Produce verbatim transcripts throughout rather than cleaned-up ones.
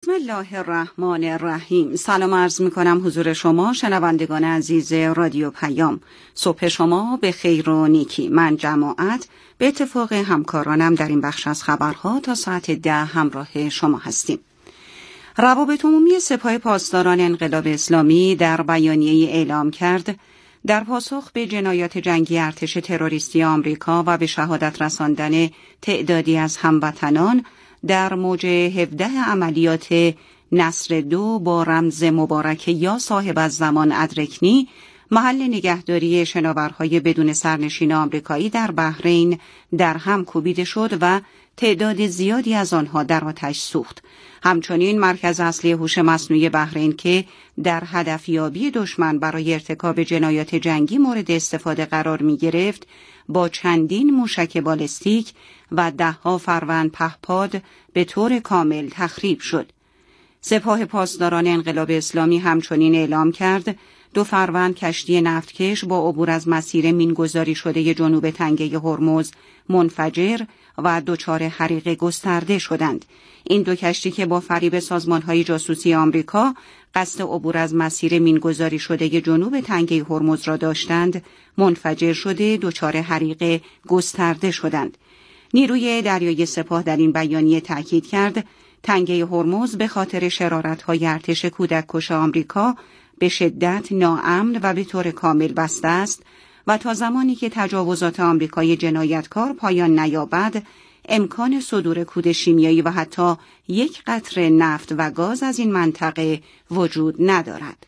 بسم الله الرحمن الرحیم. سلام عرض می کنم حضور شما شنوندگان عزیز رادیو پیام. صبح شما به خیر و نیکی. من جماعت به اتفاق همکارانم در این بخش از خبرها تا ساعت ده همراه شما هستیم. روابط عمومی سپاه پاسداران انقلاب اسلامی در بیانیه‌ای اعلام کرد در پاسخ به جنایات جنگی ارتش تروریستی آمریکا و به شهادت رساندن تعدادی از هموطنان در موج هفده عملیات نصر دو با رمز مبارک یا صاحب الزمان ادرکنی، محل نگهداری شناورهای بدون سرنشین آمریکایی در بحرین در هم کوبیده شد و تعداد زیادی از آنها در آتش سوخت. همچنین مرکز اصلی هوش مصنوعی بحرین که در هدفیابی دشمن برای ارتکاب جنایات جنگی مورد استفاده قرار می گرفت، با چندین موشک بالستیک و دهها فروند پهپاد به طور کامل تخریب شد. سپاه پاسداران انقلاب اسلامی همچنین اعلام کرد دو فروند کشتی نفتکش با عبور از مسیر مینگذاری شده جنوب تنگه هرمز منفجر و دچار حریق گسترده شدند. این دو کشتی که با فریب سازمان‌های جاسوسی آمریکا قصد عبور از مسیر مینگذاری شده جنوب تنگه هرمز را داشتند، منفجر شده دچار حریق گسترده شدند. نیروی دریایی سپاه در این بیانیه تاکید کرد تنگه هرمز به خاطر شرارت‌های ارتش کودک‌کش آمریکا به شدت ناامن و به طور کامل بسته است و تا زمانی که تجاوزات آمریکای جنایتکار پایان نیابد، امکان صدور کود شیمیایی و حتی یک قطره نفت و گاز از این منطقه وجود ندارد.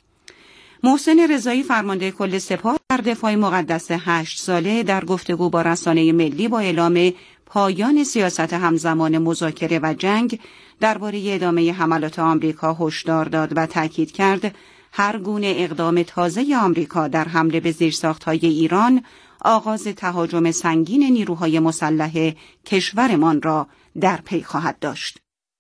محسن رضایی فرمانده کل سپاه در دفاع مقدس هشت ساله در گفتگو با رسانه ملی با اعلام پایان سیاست همزمان مذاکره و جنگ درباره ادامه حملات آمریکا هشدار داد و تاکید کرد هر گونه اقدام تازه آمریکا در حمله به زیرساخت‌های ایران آغاز تهاجم سنگین نیروهای مسلح کشورمان را در پی خواهد داشت.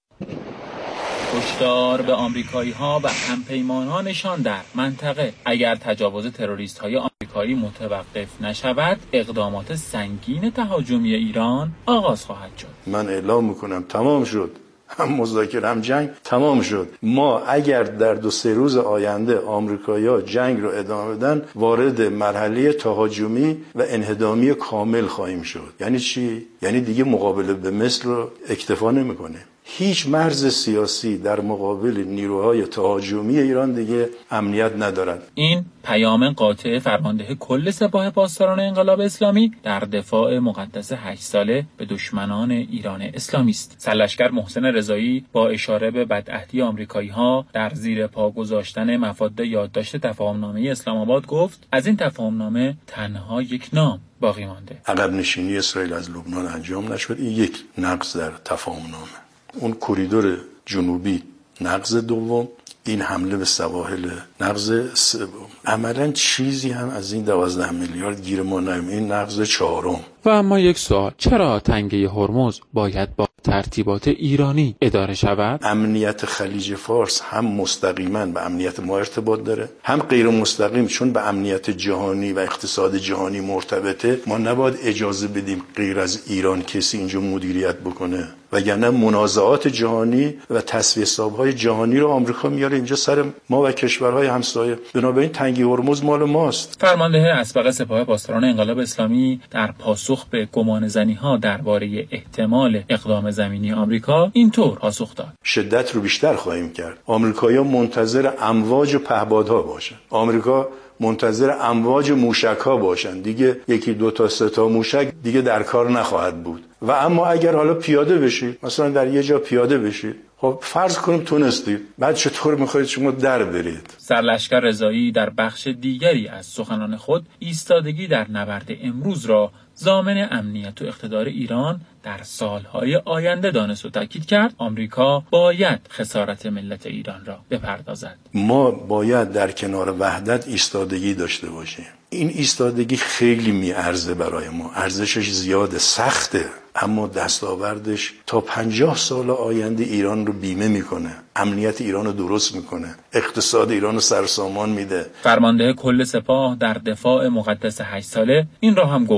هشدار به آمریکایی‌ها و همپیمانانشان در منطقه: اگر تجاوز تروریست‌های آمریکایی متوقف نشود، اقدامات سنگین تهاجمی ایران آغاز خواهد شد. من اعلام می‌کنم تمام شد. هم مذاکره هم جنگ تمام شد. ما اگر در دو سه روز آینده آمریکایی‌ها جنگ رو ادامه بدن، وارد مرحله تهاجمی و انهدامی کامل خواهیم شد. یعنی چی؟ یعنی دیگه مقابله به مصر رو اکتفا نمی‌کنه. هیچ مرز سیاسی در مقابل نیروهای تهاجمی ایران دیگه امنیت ندارد. این پیام قاطع فرمانده کل سپاه پاسداران انقلاب اسلامی در دفاع مقدس هشت ساله به دشمنان ایران اسلامی است. سرلشکر محسن رضایی با اشاره به بدعهدی آمریکایی‌ها در زیر پا گذاشتن مفاد یادداشت تفاهمنامه اسلام آباد گفت از این تفاهمنامه تنها یک نام باقی مانده: عقب نشینی اسرائیل از لبنان انجام نشد. این یک نقض در تفاهمنامه. اون کوریدور جنوبی نقض دوم، این حمله به سواحل نقض سوم. عملاً چیزی هم از این دوازده میلیارد گیر ما نمیاد. این نقض چهارم. و اما یک سوال: چرا تنگه هرمز باید با ترتیبات ایرانی اداره شود؟ امنیت خلیج فارس هم مستقیما به امنیت ما ارتباط داره، هم غیر مستقیم، چون به امنیت جهانی و اقتصاد جهانی مرتبطه. ما نباید اجازه بدیم غیر از ایران کسی اینجا مدیریت بکنه، وگرنه منازعات جهانی و تصفیه حساب‌های جهانی رو آمریکا میاره اینجا سر ما و کشورهای همسایه. بنابراین تنگه هرمز مال ماست. فرمانده اسبق سپاه پاسداران انقلاب اسلامی در پاسخ به گمانه‌زنی‌ها درباره احتمال اقدام زمینی آمریکا اینطور پاسخ داد: شدت رو بیشتر خواهیم کرد. آمریکایی‌ها منتظر امواج و پهپادها باشن. آمریکا منتظر امواج موشک‌ها باشن. دیگه یکی دو تا سه تا موشک دیگه در کار نخواهد بود. و اما اگر حالا پیاده بشید، مثلا در یه جا پیاده بشید، خب فرض کنیم تونستید، بعد چطور می‌خواید شما در برید؟ سرلشکر رضایی در بخش دیگری از سخنان خود ایستادگی در نبرد امروز را ضامن امنیت و اقتدار ایران در سالهای آینده دانست و تاکید کرد آمریکا باید خسارت ملت ایران را بپردازد. ما باید در کنار وحدت ایستادگی داشته باشیم. این ایستادگی خیلی میارزه برای ما، ارزشش زیاده، سخته، اما دستاوردش تا پنجاه سال آینده ایران رو بیمه میکنه، امنیت ایران رو درست میکنه، اقتصاد ایران رو سرسامان میده. فرمانده کل سپاه در دفاع مقدس هشت ساله این را هم گفت که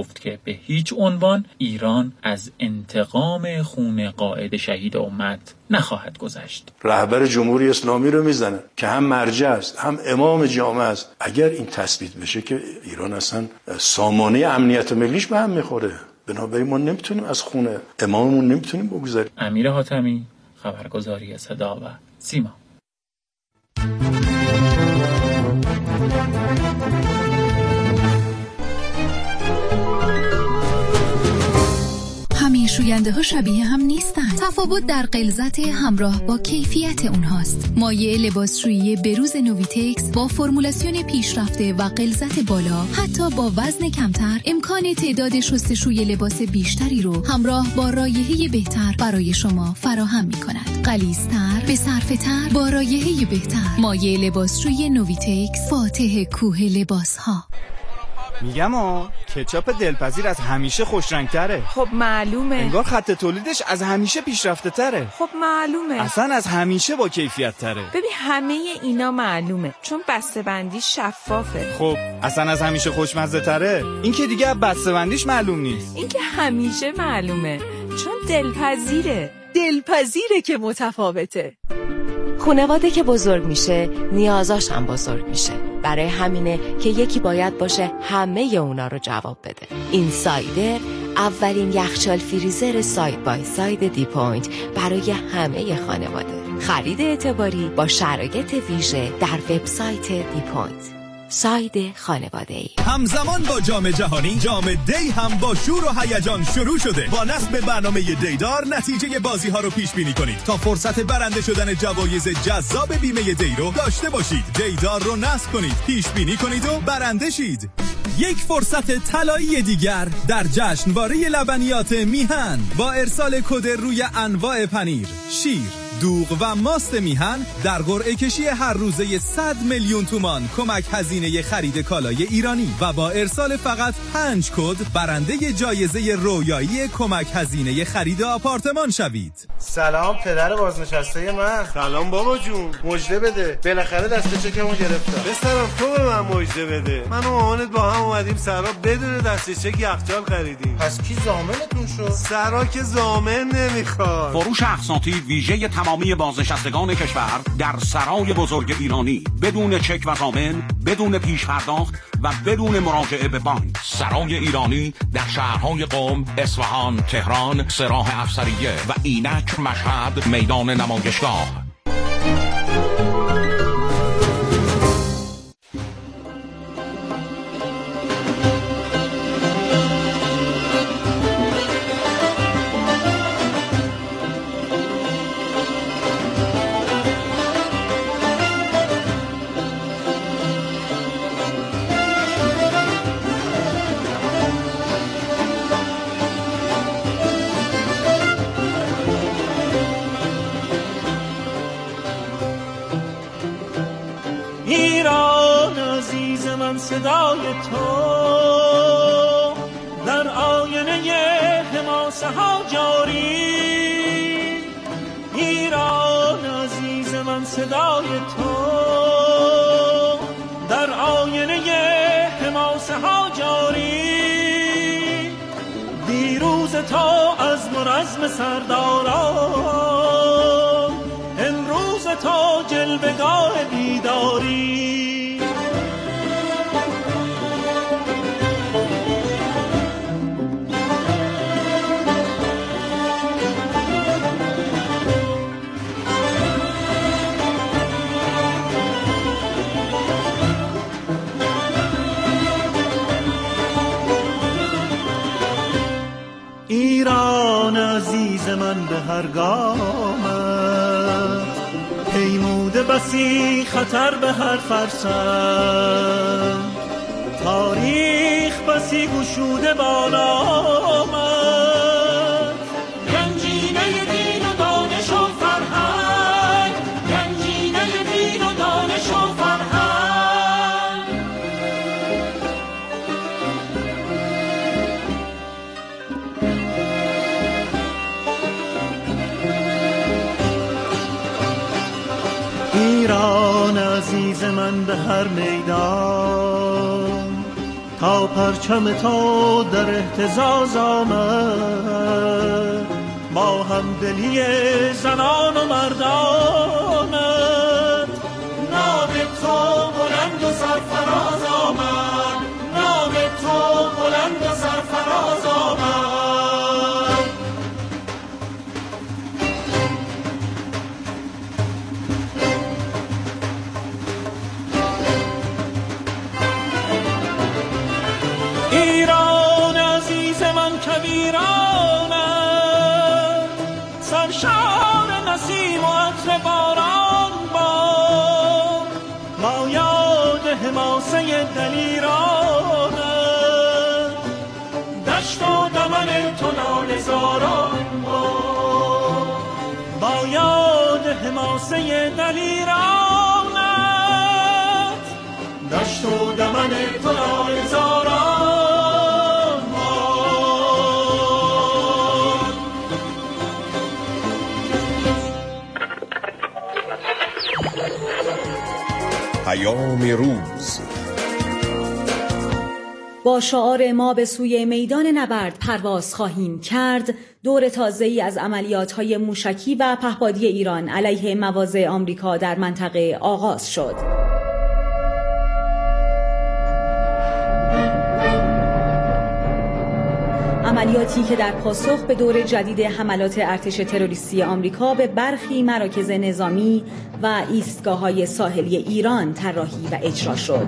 به هیچ عنوان ایران از انتقام خون قائد شهید امت نخواهد گذشت. رهبر جمهوری اسلامی رو میزنن که هم مرجع است هم امام جامعه است. اگر این تثبیت بشه که ایران اصلا سامانه امنیت ملیش به هم میخوره. بنابراین ما نمیتونیم از خون اماممون نمیتونیم بگذاریم. امیر حاتمی، خبرگزاری صدا و سیما. همه شوینده ها شبیه هم نیستن. تفاوت در غلظت همراه با کیفیت اونهاست. مایع لباسشویی بروز نوویتکس با فرمولاسیون پیشرفته و غلظت بالا، حتی با وزن کمتر، امکان تعداد شستشوی لباس بیشتری رو همراه با رایحه بهتر برای شما فراهم می‌کند. غلیظ‌تر، به صرفه‌تر، با رایحه بهتر. مایع لباسشویی نوویتکس، فاتح کوه لباس‌ها. میگم ها کچاپ دلپذیر از همیشه خوشرنگتره. خب معلومه. انگار خط تولیدش از همیشه پیشرفته تره. خب معلومه. اصلا از همیشه با کیفیت تره. ببین همه اینا معلومه چون بسته‌بندی شفافه. خب اصلا از همیشه خوشمزه تره. این که دیگه بسته‌بندیش معلوم نیست. این که همیشه معلومه چون دلپذیره. دلپذیره که متفاوته. خانواده که بزرگ میشه نیازاش هم بزرگ میشه. برای همینه که یکی باید باشه همه اونا رو جواب بده. این سایدر اولین یخچال فریزر ساید بای ساید دی پوینت برای همه خانواده. خرید اعتباری با شرایط ویژه در وبسایت دی پوینت. ساید خانواده‌ای. همزمان با جام جهانی، جام دی هم با شور و هیجان شروع شده. با نصب برنامه دیدار نتیجه بازی ها رو پیش بینی کنید تا فرصت برنده شدن جوایز جذاب بیمه دی رو داشته باشید. دیدار رو نصب کنید، پیش بینی کنید و برنده شید. یک فرصت طلایی دیگر در جشنواره لبنیات میهن با ارسال کد روی انواع پنیر، شیر، دوغ و ماست میهن در قرعه کشی هر روزه صد میلیون تومان کمک هزینه خرید کالای ایرانی و با ارسال فقط پنج کد برنده جایزه رویایی کمک هزینه خرید آپارتمان شوید. سلام پدر بازنشسته من. سلام بابا جون، مژده بده، بالاخره دست چکمو گرفتم. بسترم تو به من مژده بده. من و مامانت با هم اومدیم سرا بدون دست چک یخچال خریدیم. پس کی ضامنتون شد؟ سرا که ضامن نمیخواد. فروش اقساطی ویژه تمامی بازنشستگان کشور در سرای بزرگ ایرانی بدون چک و ضامن، بدون پیش پرداخت و بدون مراجعه به بانک. سرای ایرانی در شهرهای قم، اصفهان، تهران، سراح افسریه و اینک، مشهد، میدان نمایشگاه. صدای تو در آینه حماسه ها جاری. ایران عزیز من صدای تو در آینه حماسه ها جاری. دیروز تو از مرزم سرداران، امروز تو جلوه‌گاه بیداری. ایران عزیز من به هر گامت پیموده بسی خطر به هر فرسنگ. تاریخ بسی گشوده با نامت، گنجینه دین و دانش و فرهنگ، گنجینه دین و دانش و فرهنگ. ایران عزیز من به هر میدان تا پرچم تو در اهتزاز آمد، با همدلی زنان و مردانت. نام تو بلند و سرفراز آمد، نام تو بلند و سرفراز آمد. ایران عزیز من کبیرانت، سرشار نسیم و عطر باران باد، با یاد حماسه دلیرانت. دشت و دمن تو لاله زاران باد، با یاد حماسه دلیرانت. دشت و دمن تو لاله زاران. پیام روز با شعار ما به سوی میدان نبرد پرواز خواهیم کرد، دور تازه‌ای از عملیات‌های موشکی و پهپادی ایران علیه مواضع آمریکا در منطقه آغاز شد. عملیاتی که در پاسخ به دور جدید حملات ارتش تروریستی آمریکا به برخی مراکز نظامی و ایستگاه‌های ساحلی ایران طراحی و اجرا شد.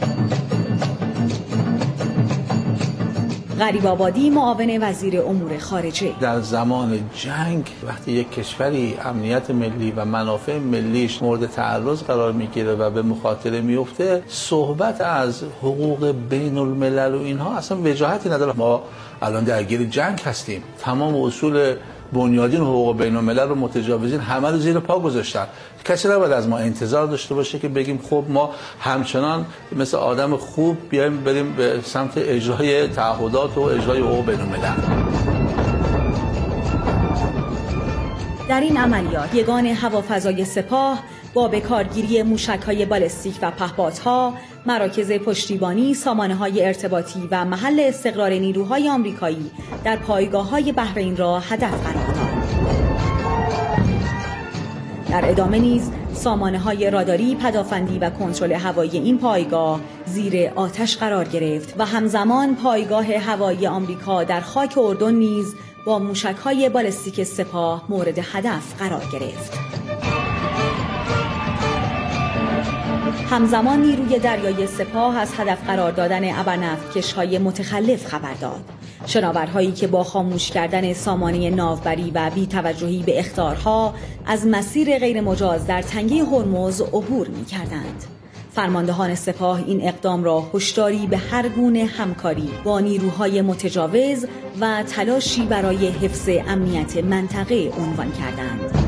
غریب آبادی، معاون وزیر امور خارجه: در زمان جنگ وقتی یک کشوری امنیت ملی و منافع ملیش مورد تعرض قرار میگیره و به مخاطره میفته، صحبت از حقوق بین الملل و اینها اصلا وجاهتی نداره. ما الان درگیر جنگ هستیم، تمام اصول بنیادین حقوق بین الملل رو متجاوزین همه رو زیر پا گذاشتن. کسی نباید از ما انتظار داشته باشه که بگیم خب ما همچنان مثل آدم خوب بیایم بریم به سمت اجرای تعهدات و اجرای حقوق بین الملل. در این عملیات یگان هوافضای سپاه با بکارگیری موشک‌های بالستیک و پهپادها، مراکز پشتیبانی، سامانه‌های ارتباطی و محل استقرار نیروهای آمریکایی در پایگاه‌های بحرین را هدف قرار داد. در ادامه نیز سامانه‌های راداری، پدافندی و کنترل هوایی این پایگاه زیر آتش قرار گرفت و همزمان پایگاه هوایی آمریکا در خاک اردن نیز با موشک‌های بالستیک سپاه مورد هدف قرار گرفت. همزمان نیروی دریایی سپاه از هدف قرار دادن ابرنفتکش‌های متخلف خبر داد. شناورهایی که با خاموش کردن سامانه ناوبری و بی‌توجهی به اخطارها از مسیر غیر مجاز در تنگه هرمز عبور می‌کردند. فرماندهان سپاه این اقدام را هشداری به هر گونه همکاری با نیروهای متجاوز و تلاشی برای حفظ امنیت منطقه عنوان کردند.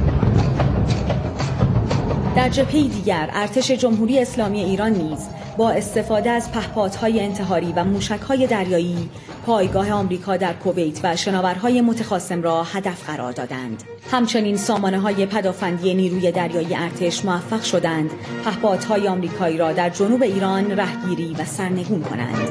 در جبهه دیگر ارتش جمهوری اسلامی ایران نیز با استفاده از پهپادهای انتحاری و موشک‌های دریایی پایگاه آمریکا در کویت و شناورهای متخاصم را هدف قرار دادند. همچنین سامانه‌های پدافندی نیروی دریایی ارتش موفق شدند پهپادهای آمریکایی را در جنوب ایران رهگیری و سرنگون کنند.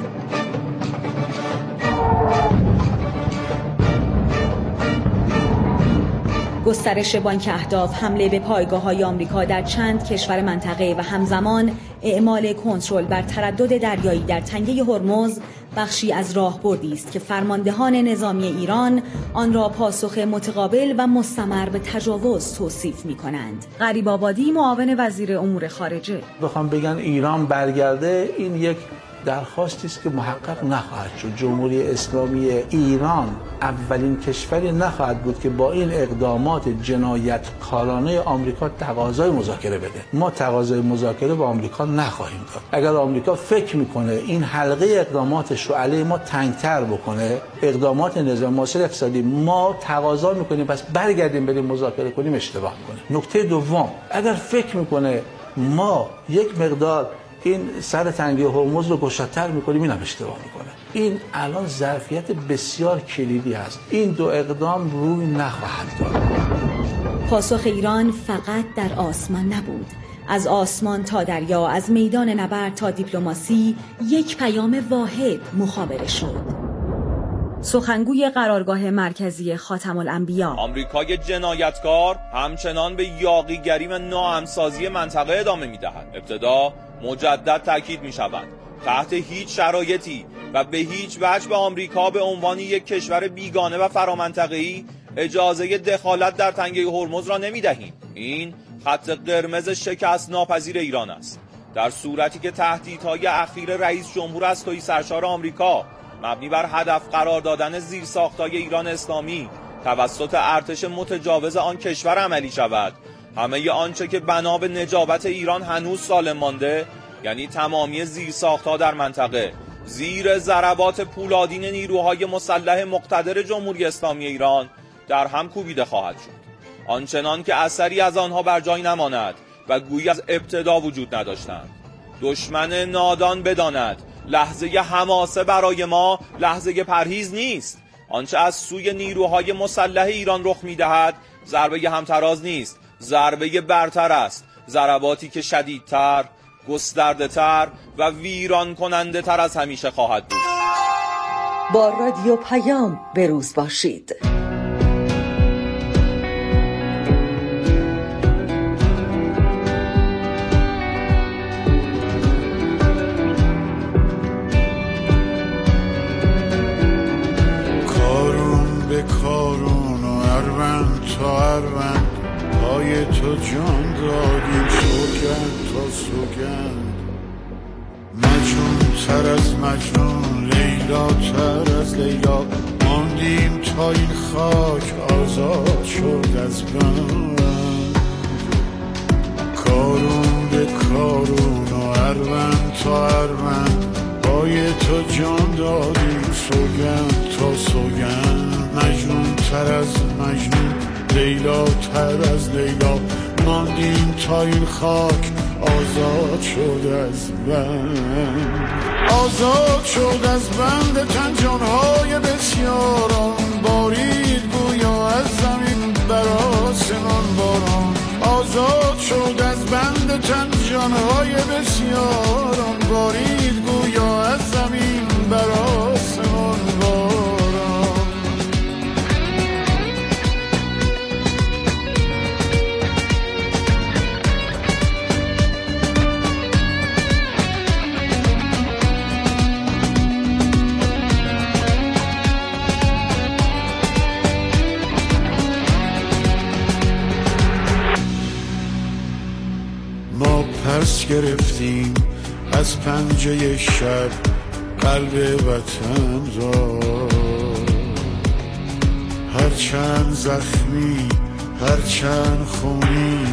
گسترش بانک اهداف، حمله به پایگاه‌های آمریکا در چند کشور منطقه و همزمان اعمال کنترل بر تردد دریایی در تنگه هرمز بخشی از راهبردی است که فرماندهان نظامی ایران آن را پاسخ متقابل و مستمر به تجاوز توصیف می‌کنند. غریب آبادی، معاون وزیر امور خارجه: بخوام بگن ایران برگرده، این یک درخواستی است که محقق نخواهد شد. جمهوری اسلامی ایران اولین کشوری نخواهد بود که با این اقدامات جنایتکارانه آمریکا تقاضای مذاکره بده. ما تقاضای مذاکره با آمریکا نخواهیم داد. اگر آمریکا فکر میکنه این حلقه اقداماتش رو علیه ما تنگتر بکنه، اقدامات نظام معاصر اقتصادی، ما تقاضا میکنیم پس برگردیم بریم مذاکره کنیم، اشتباه کنه. نکته دوم، اگر فکر میکنه ما یک مقدار این سر تنگه هرمز رو گشادتر میکنیم، این هم اشتباه میکنه. این الان ظرفیت بسیار کلیدی هست. این دو اقدام روی نخواهد داد. پاسخ ایران فقط در آسمان نبود. از آسمان تا دریا، از میدان نبرد تا دیپلماسی، یک پیام واحد مخابره شد. سخنگوی قرارگاه مرکزی خاتم الانبیا: آمریکای جنایتکار همچنان به یاغیگری و ناهمسازی منطقه ادامه می‌دهد. ابتدا مجدد تاکید می‌شود تحت هیچ شرایطی و به هیچ وجه به آمریکا به عنوان یک کشور بیگانه و فرامنطقه‌ای اجازه دخالت در تنگه هرمز را نمی‌دهیم. این خط قرمز شکست ناپذیر ایران است. در صورتی که تهدیدهای اخیر رئیس جمهور از تویی سرشار آمریکا مبنی بر هدف قرار دادن زیرساخت‌های ایران اسلامی توسط ارتش متجاوز آن کشور عملی شود، همه آنچه که بنا به نجابت ایران هنوز سالم مانده، یعنی تمامی زیرساخت‌ها در منطقه، زیر ضربات پولادین نیروهای مسلح مقتدر جمهوری اسلامی ایران در هم کوبیده خواهد شد. آنچنان که اثری از آنها بر جای نماند و گویی از ابتدا وجود نداشتند. دشمن نادان بداند لحظه حماسه برای ما لحظه پرهیز نیست. آنچه از سوی نیروهای مسلح ایران رخ می‌دهد ضربه همتراز نیست، ضربه برتر است، ضرباتی که شدیدتر، گسترده‌تر و ویران کننده تر از همیشه خواهد بود. با رادیو پیام به روز باشید. کارون و اروند تا اروند پای تو جان دادیم، سوگند تا سوگند، مجنون تر از مجنون، لیلا تر از لیلا، ماندیم تا این خاک آزاد شد از بند. کارون به کارون و اروند تا اروند پای تو جان دادیم، سوگند تا سوگند، مجنون تر از مجنون، لیلا تر از لیلا، ماندیم تا این خاک آزاد شد از بند. آزاد شد از بند تن جانهای بسیاران، بارید گویا از زمین بر آسمان باران. آزاد شد از بند تن جانهای بسیاران، بارید گویا از زمین بر آسمان باران. پس گرفتیم از پنجه شب قلب وطن را، هرچند زخمی، هرچند خونی،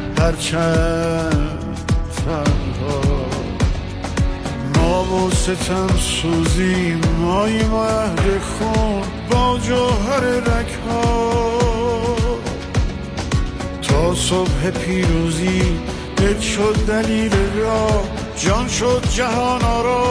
هرچند تنها، ما با ستم سوزیم، مای مهد خون با جوهر رگها، تا صبح پیروزی دل شد دلیل را، جان شد جهان آرا.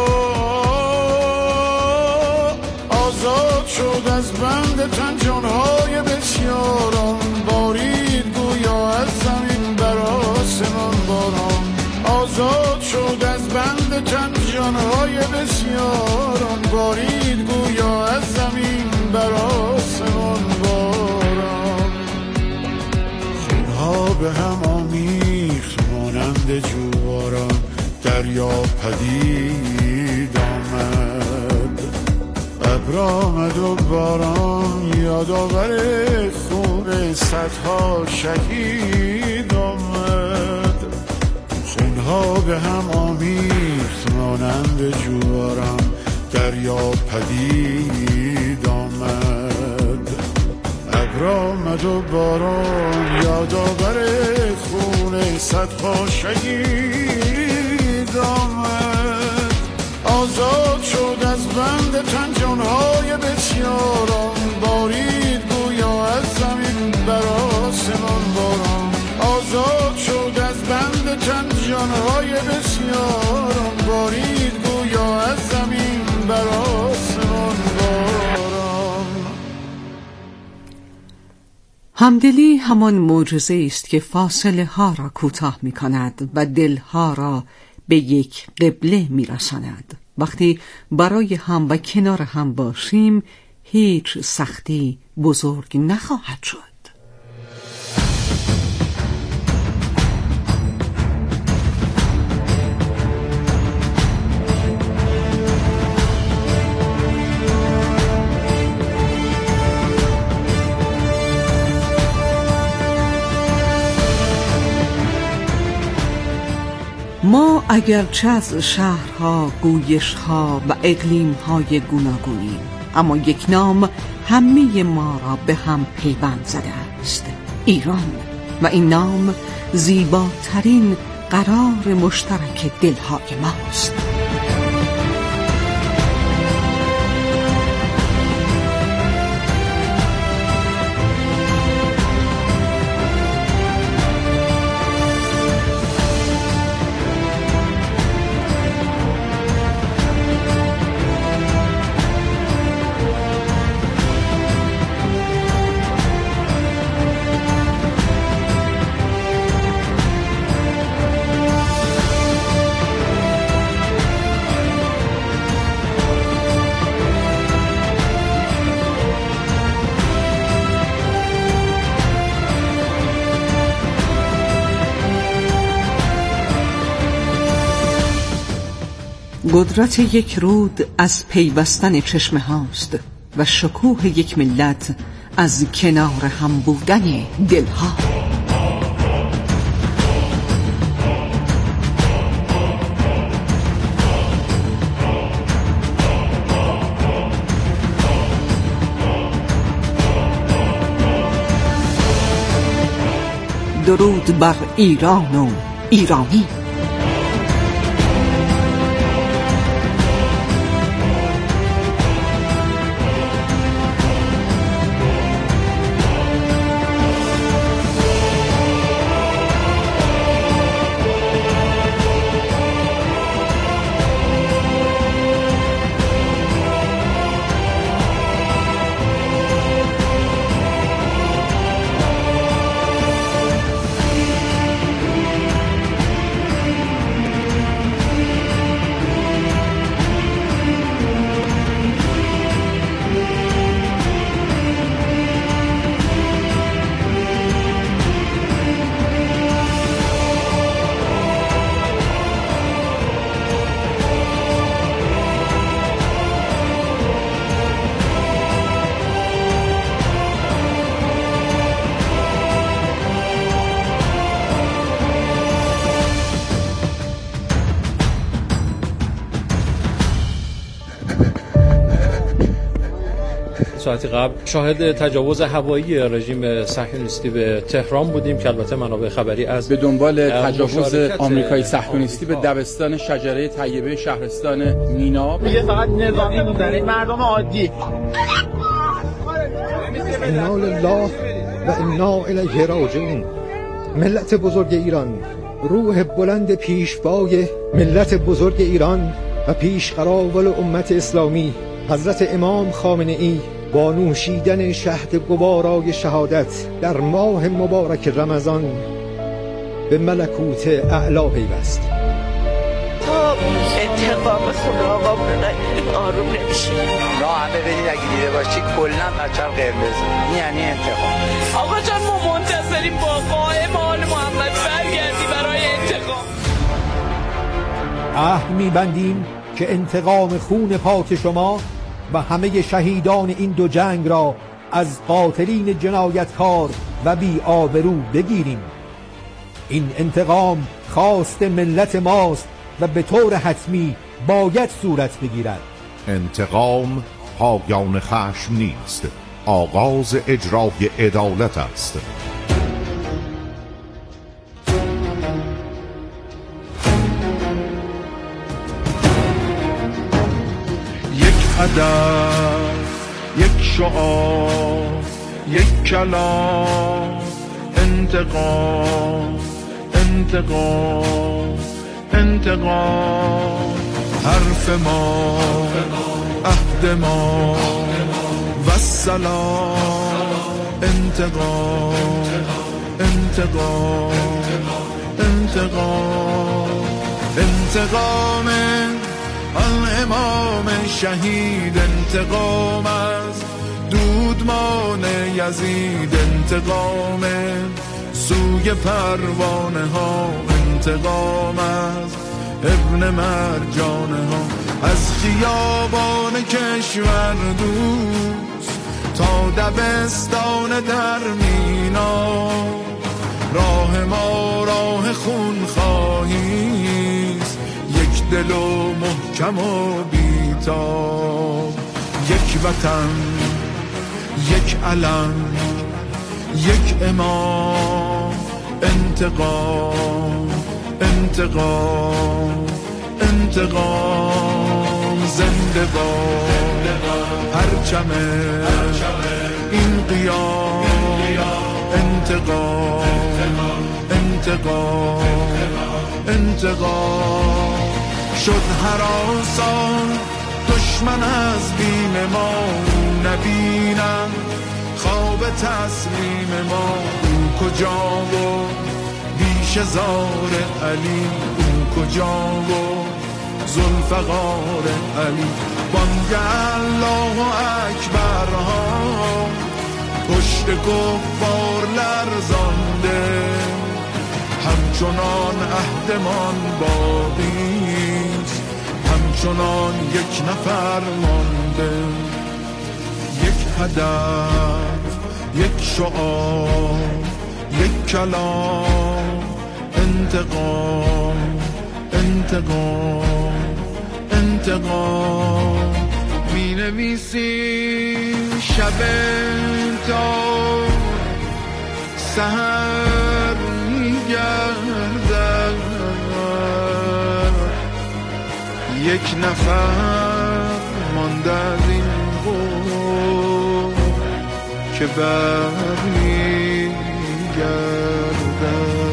آزاد شد از بند تن جانهای بسیاران، بارید گویا از زمین بر آسمان باران. آزاد شد از بند تن جانهای بسیاران، بارید گویا از زمین بر آسمان باران. خونها به هم آمیخت مانند جواران، دریا پدید آمد، ابر آمد و باران، یادآور خون صدها شهید آمد. خونها به هم آمیخت مانند جواران، دریا پدید آمد، ابر آمد و باران، یادآور خون صدها شهید آمد. آزاد شد از بند تن جانهای بسیاران، بارید گویا از زمین بر آسمان باران. آزاد شد از بند تن جانهای بسیاران، بارید گویا از زمین بر آسمان باران. همدلی همان معجزه است که فاصله ها را کوتاه می کند و دلها را به یک قبله می رساند. وقتی برای هم و کنار هم باشیم هیچ سختی بزرگ نخواهد شد. ما اگرچه از شهرها، گویشها و اقلیمهای گوناگونیم، اما یک نام همه ما را به هم پیوند زده است: ایران. و این نام زیباترین قرار مشترک دلهای ماست. قدرت یک رود از پیوستن چشمه هاست و شکوه یک ملت از کنار هم بودن دلها. درود بر ایران و ایرانی. ساعتی قبل شاهد تجاوز هوایی رژیم صهیونیستی به تهران بودیم که البته منابع خبری از به دنبال تجاوز آمریکایی صهیونیستی به دبستان شجره طیبه شهرستان مینا. میگه فقط نظامی میزنه مردم عادی. انا لله و انا الیه راجعون. ملت بزرگ ایران، روح بلند پیشوای ملت بزرگ ایران و پیشقراول امت اسلامی حضرت امام خامنه ای با نوشیدن شهد گوارای شهادت در ماه مبارک رمضان به ملکوت اعلا پیوست. تا انتقام خدا آقا بنایی آروم نمیشه. را همه بدید اگه دیده باشی کلن بچه قرمز این یعنی انتقام. آقا جان ما منتظریم با قائم آل محمد برگردی برای انتقام. عهد میبندیم که انتقام خون پاک شما و همه شهیدان این دو جنگ را از قاتلین جنایتکار و بی آبرو بگیریم. این انتقام خواست ملت ماست و به طور حتمی باید صورت بگیرد. انتقام پایان خشم نیست، آغاز اجرای عدالت است. هدف، یک شعار، یک کلام، انتقام، انتقام، انتقام. حرف ما، عهد ما و سلام انتقام انتقام انتقام انتقام آن امام شهید، انتقام از دودمان یزید، انتقام سوی پروانه ها، انتقام از ابن مرجانه ها، از خیابان کشور دوست تا دبستان در مینا، راه ما راه خون خواهیست، یک دل و محکم و بیتاب، یک وطن یک علم یک امام، انتقام انتقام انتقام، زنده باد پرچم این قیام، انتقام انتقام انتقام، شد هراسان دشمن از بیم ما، نبینم خواب تسلیم ما، او کجا و بیش زار علی، او کجا و ذوالفقار علی، بانگ الله اکبر ها پشت کفار لرزانده، همچنان عهدمان باقیست، همچنان یک نفر مانده، یک هدف یک شعار یک کلام، انتقام انتقام انتقام، می نویسیم شب تا سحر می گردد، یک نفر مانده از این قوم که برمی گردد.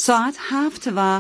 ساعت هفت و